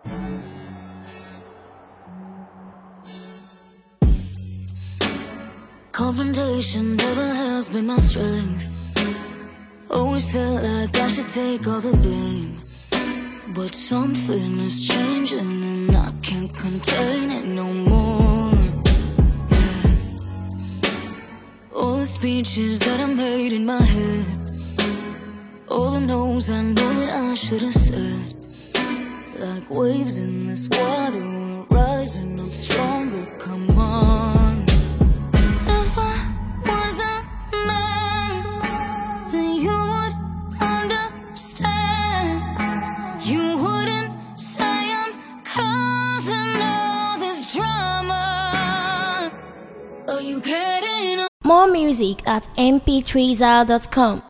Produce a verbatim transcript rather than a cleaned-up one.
Confrontation never has been my strength. Always felt like I should take all the blame, but something is changing and I can't contain it no more. Yeah. All the speeches that I made in my head, all the no's I know that I should have said, like waves in this water, we're rising up stronger, come on. If I was a man, then you would understand. You wouldn't say I'm causing all this drama. Are you getting? More music at m p three zal dot com.